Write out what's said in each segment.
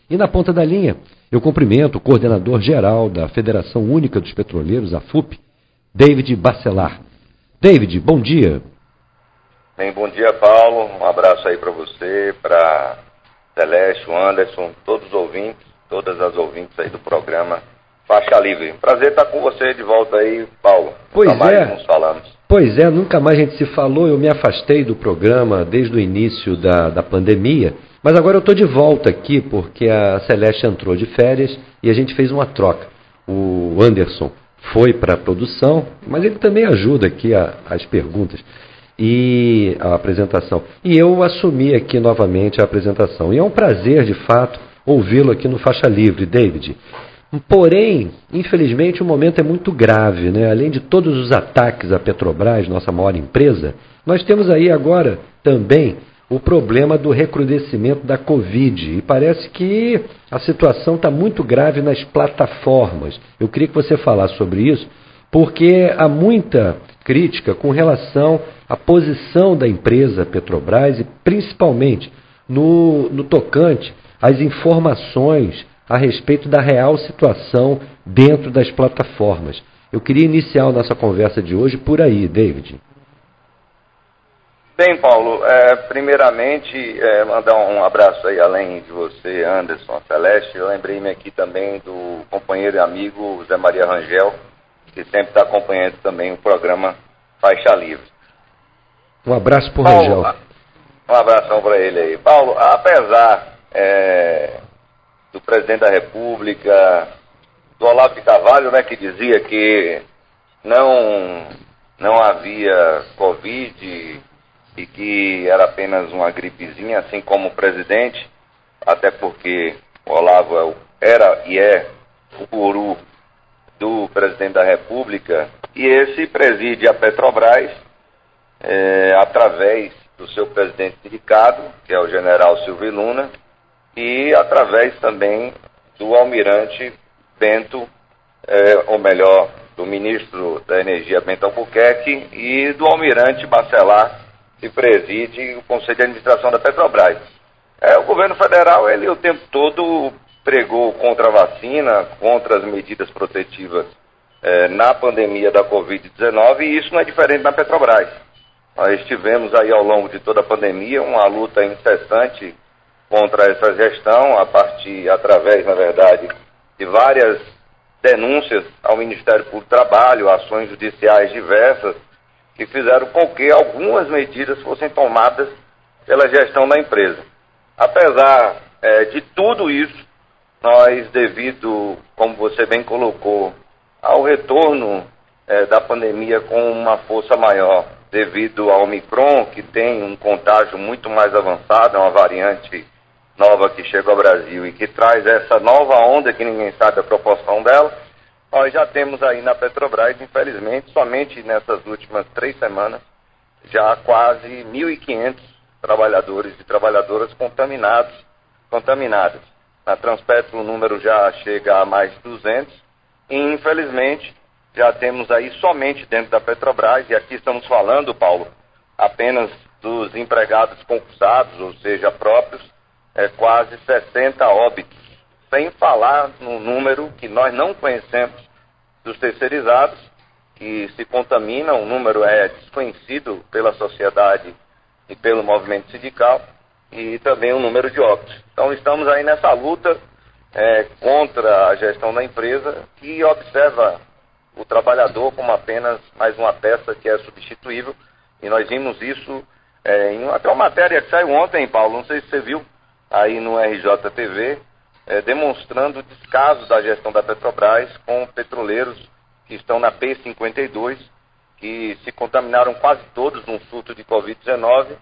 E na ponta da linha, eu cumprimento o coordenador-geral da Federação Única dos Petroleiros, a FUP, David Bacelar. David, bom dia. Bem, bom dia, Paulo. Um abraço aí para você, para Celeste, o Anderson, todos os ouvintes, todas as ouvintes aí do programa Faixa Livre. Prazer estar com você de volta aí, Paulo. Pois nunca mais nos falamos. Pois é, nunca mais a gente se falou. Eu me afastei do programa desde o início da pandemia, mas agora eu estou de volta aqui porque a Celeste entrou de férias e a gente fez uma troca. O Anderson foi para a produção, mas ele também ajuda aqui as perguntas e a apresentação. E eu assumi aqui novamente a apresentação. E é um prazer, de fato, ouvi-lo aqui no Faixa Livre, David. Porém, infelizmente, o momento é muito grave, né? Além de todos os ataques à Petrobras, nossa maior empresa, nós temos aí agora também o problema do recrudescimento da Covid. E parece que a situação está muito grave nas plataformas. Eu queria que você falasse sobre isso, porque há muita crítica com relação à posição da empresa Petrobras e principalmente no tocante às informações a respeito da real situação dentro das plataformas. Eu queria iniciar a nossa conversa de hoje por aí, David. Bem, Paulo, primeiramente, mandar um abraço aí, além de você, Anderson, Celeste. Eu lembrei-me aqui também do companheiro e amigo Zé Maria Rangel, que sempre está acompanhando também o programa Faixa Livre. Um abraço para o Rangel. Um abração para ele aí. Paulo, apesar do presidente da República, do Olavo de Carvalho, né, que dizia que não havia Covid e que era apenas uma gripezinha, assim como o presidente, até porque o Olavo era e é o guru do presidente da República, e esse preside a Petrobras através do seu presidente indicado, que é o general Silvio Luna, e através também do almirante Bento, ou melhor, do ministro da Energia Bento Albuquerque e do almirante Bacelar, que preside o Conselho de Administração da Petrobras. O governo federal, ele o tempo todo pregou contra a vacina, contra as medidas protetivas na pandemia da Covid-19, e isso não é diferente na Petrobras. Nós tivemos aí ao longo de toda a pandemia uma luta incessante contra essa gestão, através, na verdade, de várias denúncias ao Ministério Público do Trabalho, ações judiciais diversas, que fizeram com que algumas medidas fossem tomadas pela gestão da empresa. Apesar de tudo isso, nós, devido, como você bem colocou, ao retorno da pandemia com uma força maior, devido ao Omicron, que tem um contágio muito mais avançado, é uma variante nova que chega ao Brasil e que traz essa nova onda que ninguém sabe a proporção dela, nós já temos aí na Petrobras, infelizmente, somente nessas últimas 3 semanas, já quase 1.500 trabalhadores e trabalhadoras contaminadas. Na Transpetro o número já chega a mais de 200 e, infelizmente, já temos aí somente dentro da Petrobras, e aqui estamos falando, Paulo, apenas dos empregados concursados, ou seja, próprios, quase 60 óbitos, sem falar no número que nós não conhecemos dos terceirizados, que se contaminam. O número é desconhecido pela sociedade e pelo movimento sindical, e também o número de óbitos. Então estamos aí nessa luta contra a gestão da empresa, que observa o trabalhador como apenas mais uma peça que é substituível, e nós vimos isso em até uma matéria que saiu ontem, Paulo, não sei se você viu, aí no RJTV, demonstrando o descaso da gestão da Petrobras com petroleiros que estão na P52, que se contaminaram quase todos num surto de Covid-19,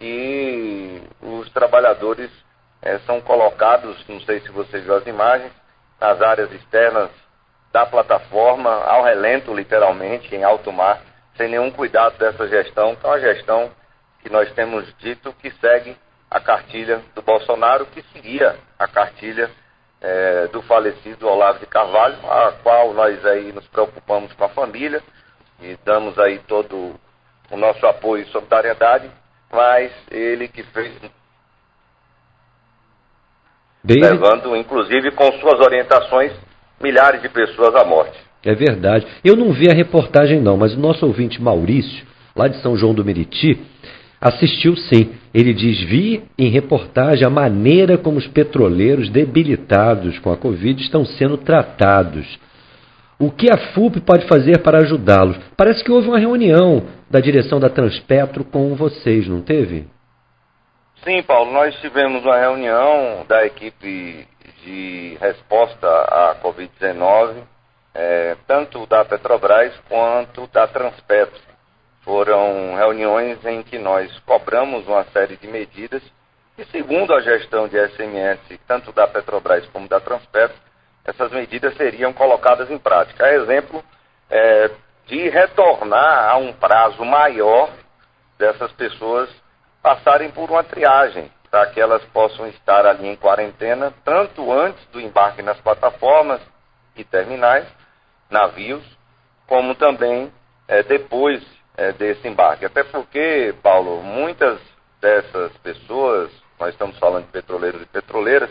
e os trabalhadores são colocados, não sei se você viu as imagens, nas áreas externas da plataforma, ao relento, literalmente, em alto mar, sem nenhum cuidado dessa gestão, que é uma gestão que nós temos dito que segue a cartilha do Bolsonaro, que seguia a cartilha do falecido Olavo de Carvalho, a qual nós aí nos preocupamos com a família e damos aí todo o nosso apoio e solidariedade, mas ele que fez... levando, inclusive, com suas orientações, milhares de pessoas à morte. É verdade. Eu não vi a reportagem não, mas o nosso ouvinte Maurício, lá de São João do Meriti, assistiu sim. Ele diz: vi em reportagem a maneira como os petroleiros debilitados com a Covid estão sendo tratados. O que a FUP pode fazer para ajudá-los? Parece que houve uma reunião da direção da Transpetro com vocês, não teve? Sim, Paulo, nós tivemos uma reunião da equipe de resposta à Covid-19, tanto da Petrobras quanto da Transpetro. Foram reuniões em que nós cobramos uma série de medidas e, segundo a gestão de SMS, tanto da Petrobras como da Transpetro, essas medidas seriam colocadas em prática. A exemplo de retornar a um prazo maior dessas pessoas passarem por uma triagem, para que elas possam estar ali em quarentena, tanto antes do embarque nas plataformas e terminais, navios, como também depois desse embarque. Até porque, Paulo, muitas dessas pessoas, nós estamos falando de petroleiros e petroleiras,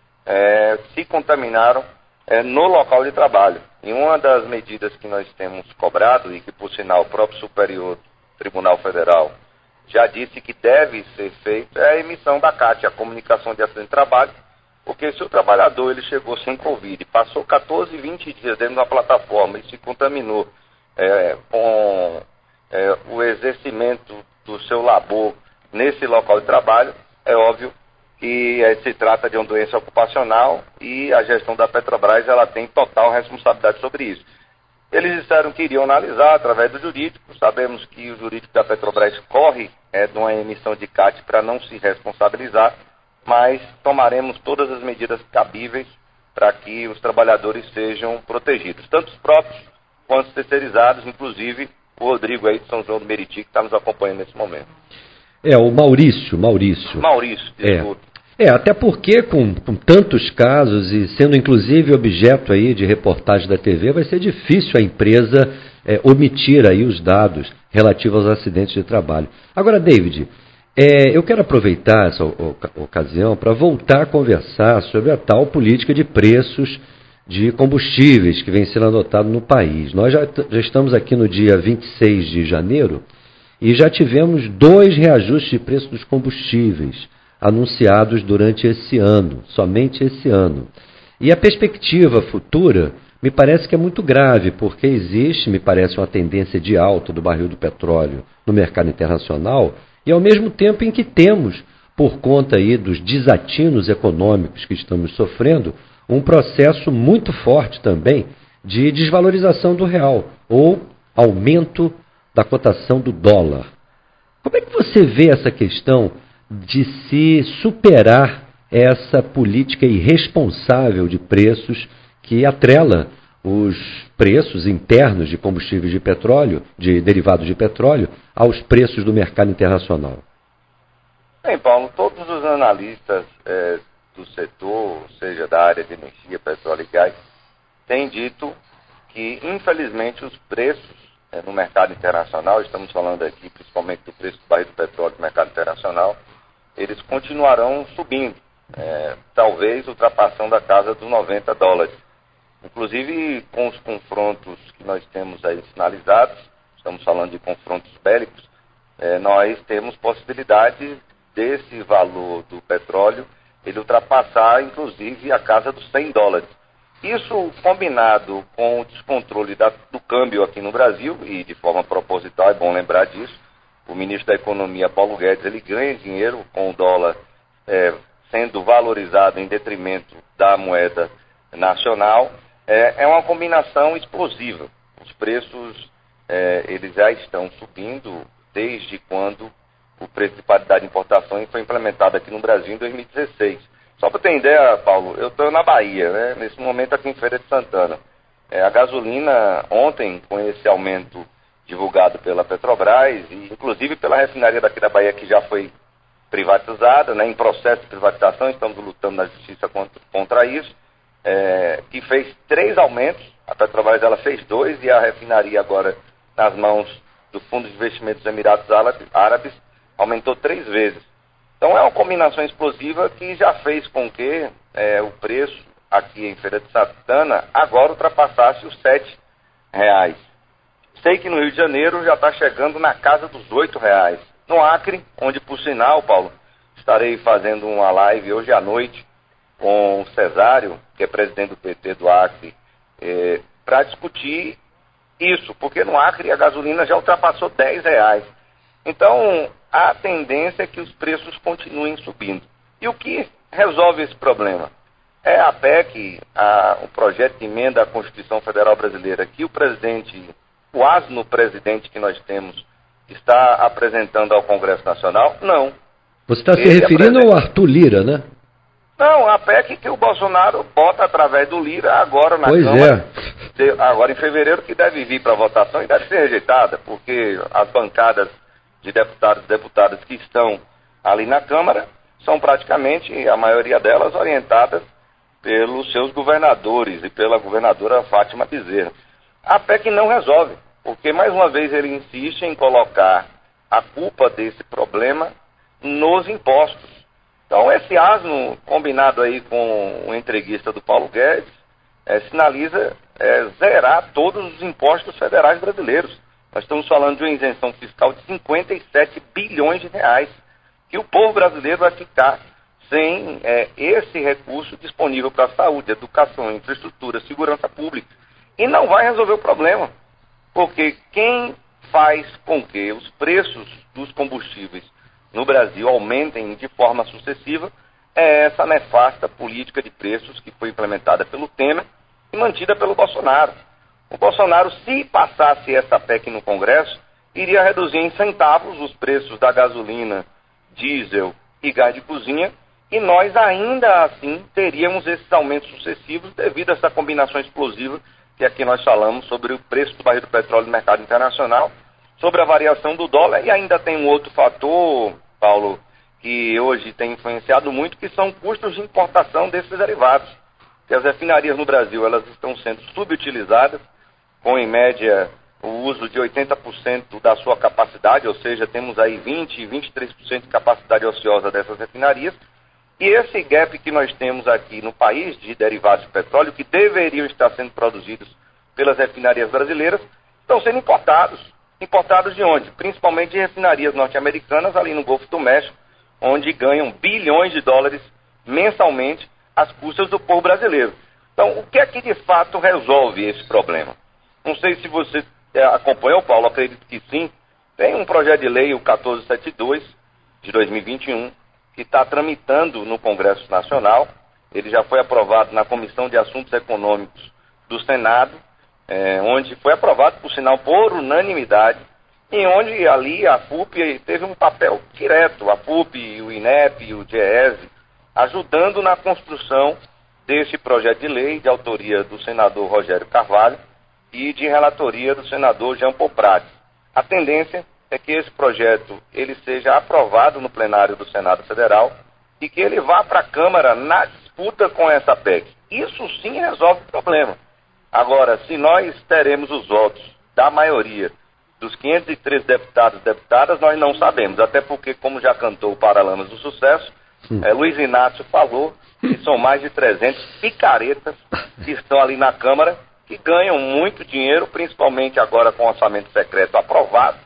se contaminaram no local de trabalho. E uma das medidas que nós temos cobrado, e que por sinal o próprio Superior Tribunal Federal já disse que deve ser feita, é a emissão da CAT, a comunicação de acidente de trabalho, porque se o trabalhador ele chegou sem Covid, passou 14, 20 dias dentro da plataforma e se contaminou com o exercimento do seu labor nesse local de trabalho, é óbvio que se trata de uma doença ocupacional e a gestão da Petrobras ela tem total responsabilidade sobre isso. Eles disseram que iriam analisar através do jurídico. Sabemos que o jurídico da Petrobras corre de uma emissão de CAT para não se responsabilizar, mas tomaremos todas as medidas cabíveis para que os trabalhadores sejam protegidos, tanto os próprios quanto os terceirizados, inclusive o Rodrigo aí de São João do Meriti, que está nos acompanhando nesse momento. O Maurício. Desculpe. Até porque com tantos casos e sendo inclusive objeto aí de reportagem da TV, vai ser difícil a empresa omitir aí os dados relativos aos acidentes de trabalho. Agora, David, eu quero aproveitar essa ocasião para voltar a conversar sobre a tal política de preços de combustíveis que vem sendo adotado no país. Nós já estamos aqui no dia 26 de janeiro e já tivemos 2 reajustes de preço dos combustíveis anunciados durante esse ano, somente esse ano. E a perspectiva futura me parece que é muito grave, porque existe, me parece, uma tendência de alta do barril do petróleo no mercado internacional, e ao mesmo tempo em que temos, por conta aí dos desatinos econômicos que estamos sofrendo, um processo muito forte também de desvalorização do real, ou aumento da cotação do dólar. Como é que você vê essa questão de se superar essa política irresponsável de preços que atrela os preços internos de combustíveis de petróleo, de derivados de petróleo, aos preços do mercado internacional? Bem, Paulo, todos os analistas do setor, seja da área de energia, petróleo e gás, têm dito que, infelizmente, os preços no mercado internacional, estamos falando aqui principalmente do preço do barril do petróleo no mercado internacional, eles continuarão subindo, talvez ultrapassando a casa dos $90. Inclusive, com os confrontos que nós temos aí sinalizados, estamos falando de confrontos bélicos, nós temos possibilidade desse valor do petróleo ele ultrapassar, inclusive, a casa dos $100. Isso combinado com o descontrole do câmbio aqui no Brasil, e de forma proposital, é bom lembrar disso, o ministro da Economia, Paulo Guedes, ele ganha dinheiro com o dólar sendo valorizado em detrimento da moeda nacional. É uma combinação explosiva. Os preços eles já estão subindo desde quando o preço de paridade de importação foi implementado aqui no Brasil em 2016. Só para ter ideia, Paulo, eu estou na Bahia, né? Nesse momento aqui em Feira de Santana. A gasolina, ontem, com esse aumento divulgado pela Petrobras, e inclusive pela refinaria daqui da Bahia, que já foi privatizada, né, em processo de privatização, estamos lutando na justiça contra isso, que fez 3 aumentos, a Petrobras ela fez 2, e a refinaria agora, nas mãos do Fundo de Investimentos dos Emirados Árabes, aumentou 3 vezes. Então é uma combinação explosiva que já fez com que o preço aqui em Feira de Santana agora ultrapassasse os R$ 7. Sei que no Rio de Janeiro já está chegando na casa dos R$ 8. No Acre, onde por sinal, Paulo, estarei fazendo uma live hoje à noite com o Cesário, que é presidente do PT do Acre, para discutir isso, porque no Acre a gasolina já ultrapassou R$ 10. Então, a tendência é que os preços continuem subindo. E o que resolve esse problema? É a PEC, o projeto de emenda à Constituição Federal Brasileira, que o asno presidente que nós temos, está apresentando ao Congresso Nacional? Não. Você está se referindo ao Arthur Lira, né? Não, a PEC que o Bolsonaro bota através do Lira agora na Câmara. Agora em fevereiro, que deve vir para votação e deve ser rejeitada, porque as bancadas de deputados e deputadas que estão ali na Câmara são praticamente, a maioria delas, orientadas pelos seus governadores e pela governadora Fátima Bezerra. A PEC não resolve, porque mais uma vez ele insiste em colocar a culpa desse problema nos impostos. Então esse asno, combinado aí com o entreguista do Paulo Guedes, sinaliza zerar todos os impostos federais brasileiros. Nós estamos falando de uma isenção fiscal de 57 bilhões de reais, que o povo brasileiro vai ficar sem esse recurso disponível para saúde, educação, infraestrutura, segurança pública. E não vai resolver o problema, porque quem faz com que os preços dos combustíveis no Brasil aumentem de forma sucessiva é essa nefasta política de preços que foi implementada pelo Temer e mantida pelo Bolsonaro. O Bolsonaro, se passasse essa PEC no Congresso, iria reduzir em centavos os preços da gasolina, diesel e gás de cozinha, e nós ainda assim teríamos esses aumentos sucessivos devido a essa combinação explosiva que aqui nós falamos sobre o preço do barril do petróleo no mercado internacional, sobre a variação do dólar, e ainda tem um outro fator, Paulo, que hoje tem influenciado muito, que são custos de importação desses derivados. Que as refinarias no Brasil, elas estão sendo subutilizadas, com em média o uso de 80% da sua capacidade, ou seja, temos aí 20%, 23% de capacidade ociosa dessas refinarias, e esse gap que nós temos aqui no país de derivados de petróleo, que deveriam estar sendo produzidos pelas refinarias brasileiras, estão sendo importados. Importados de onde? Principalmente de refinarias norte-americanas ali no Golfo do México, onde ganham bilhões de dólares mensalmente às custas do povo brasileiro. Então, o que é que de fato resolve esse problema? Não sei se você acompanhou, Paulo, acredito que sim. Tem um projeto de lei, o 1472, de 2021, que está tramitando no Congresso Nacional. Ele já foi aprovado na Comissão de Assuntos Econômicos do Senado, onde foi aprovado, por sinal, por unanimidade, e onde ali a FUP teve um papel direto, a FUP, o INEP, o DIEESE, ajudando na construção desse projeto de lei de autoria do senador Rogério Carvalho e de relatoria do senador Jean Paul Prats. A tendência é que esse projeto ele seja aprovado no plenário do Senado Federal e que ele vá para a Câmara na disputa com essa PEC. Isso sim resolve o problema. Agora, se nós teremos os votos da maioria dos 503 deputados e deputadas, nós não sabemos, até porque, como já cantou o Paralamas do Sucesso, Luiz Inácio falou que são mais de 300 picaretas que estão ali na Câmara, que ganham muito dinheiro, principalmente agora com o orçamento secreto aprovado,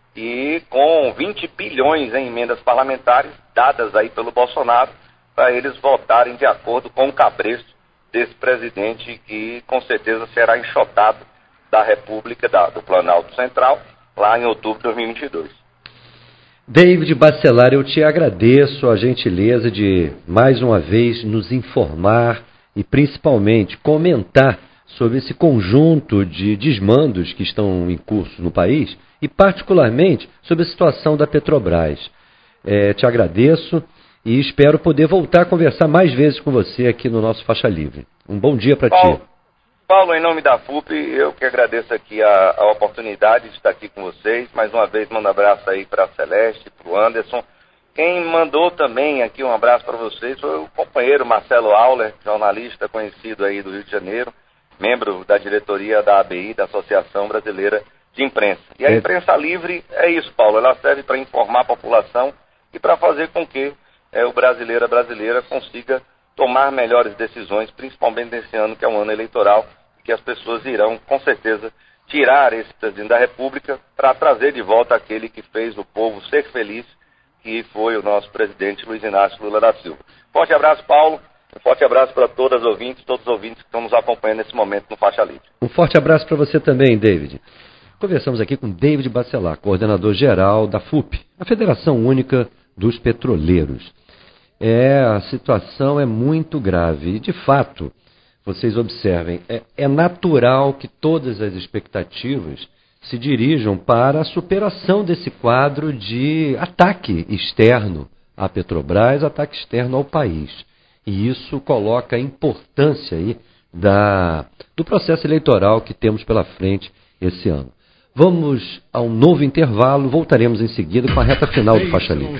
e com 20 bilhões em emendas parlamentares dadas aí pelo Bolsonaro, para eles votarem de acordo com o cabresto desse presidente que com certeza será enxotado da República, do Planalto Central, lá em outubro de 2022. David Bacelar, eu te agradeço a gentileza de, mais uma vez, nos informar e principalmente comentar sobre esse conjunto de desmandos que estão em curso no país e particularmente sobre a situação da Petrobras. Te agradeço e espero poder voltar a conversar mais vezes com você aqui no nosso Faixa Livre. Um bom dia para ti. Paulo, em nome da FUP, eu que agradeço aqui a oportunidade de estar aqui com vocês. Mais uma vez, mando um abraço aí para a Celeste, para o Anderson. Quem mandou também aqui um abraço para vocês foi o companheiro Marcelo Auler, jornalista conhecido aí do Rio de Janeiro, membro da diretoria da ABI, da Associação Brasileira de Imprensa. E a imprensa livre é isso, Paulo, ela serve para informar a população e para fazer com que o brasileiro, a brasileira consiga tomar melhores decisões, principalmente nesse ano que é um ano eleitoral, que as pessoas irão, com certeza, tirar esse presidente da República para trazer de volta aquele que fez o povo ser feliz, que foi o nosso presidente Luiz Inácio Lula da Silva. Forte abraço, Paulo. Um forte abraço para todos os ouvintes que estão nos acompanhando nesse momento no Faixa Livre. Um forte abraço para você também, David. Conversamos aqui com David Bacelar, coordenador-geral da FUP, a Federação Única dos Petroleiros. A situação é muito grave e, de fato, vocês observem, é natural que todas as expectativas se dirijam para a superação desse quadro de ataque externo à Petrobras, ataque externo ao país. E isso coloca a importância aí do processo eleitoral que temos pela frente esse ano. Vamos a um novo intervalo, voltaremos em seguida com a reta final do Faixa Livre.